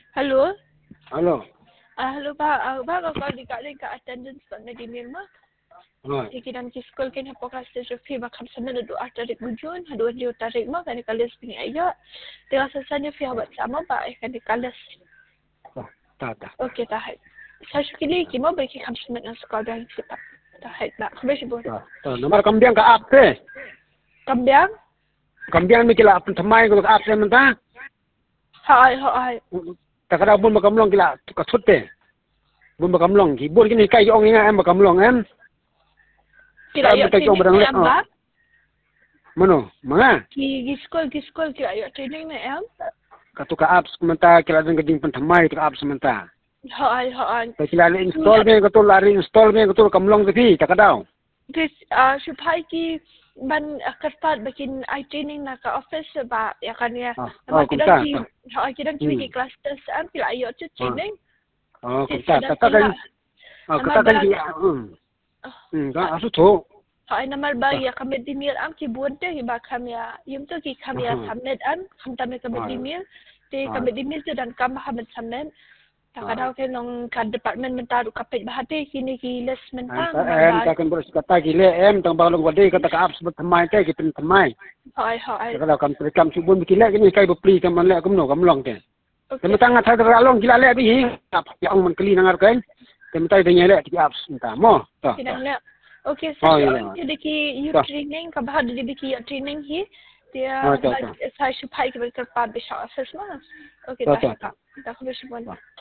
Halo? Halo. Halo Pak, Pak kalau dikali ke attendance Pak na di Mirma. Right. Ikinan ki school kin hapokas te Sofi bakam sana do tarik bujun, hadu dia tarik ma kan kalis pini ayo. Tengah sasanya fi habat sama Pak kan kalis. Oh, tak. Okey tahat. Saya kini ki mau bagi kam sana na sekolah dan siapa. Tahat nak. Kembali boleh. Tak. Nomor kambiang ke app te. Kambiang? Kambiang mi kila thamai ko app te menta. Hai. Tak ada bun makamlong kila ka thut te. Bun makamlong ki bun kini kai ong inga em makamlong em. Kila yo training na ba? Mano, mga? Ki school kila yo training na em. Katuka apps menta kila deng geding penthamai ka apps menta. Hai. Kila install me ko lari install me ko kamlong te tak ada. This supaya ki ban kerpat bikin I training nak ke office sebab ya kan ya. Nama kita ki kelas test ambil ayo tu training. Oh, kita kan. Kita kan dia. Kan asu tu. Hai nama bagi ya kami dimil am ki buat deh ba kami ya. Yum tu ki kami ya submit an, kami kami dimil. Di kami dimil tu dan kami kami submit. Tak ada ke nong kan department mentaruh kapit bahati kini ki les mentang. Em takkan beres kata gile em tang balong wadi kata ka apps bertemai te kita temai. Hai. Kalau kam rekam subun bikile kini kai bepli kam le kam no kam long te. Temetang at sa along gila le bi tap yang man kli nangar kain. Temetai de nyele ki apps entah mo. Kinang okay, so jadi ki you training ka bahad di ki training hi dia saya supaya kita kerpa bisa office mas. Okay, dah. Tak boleh semua.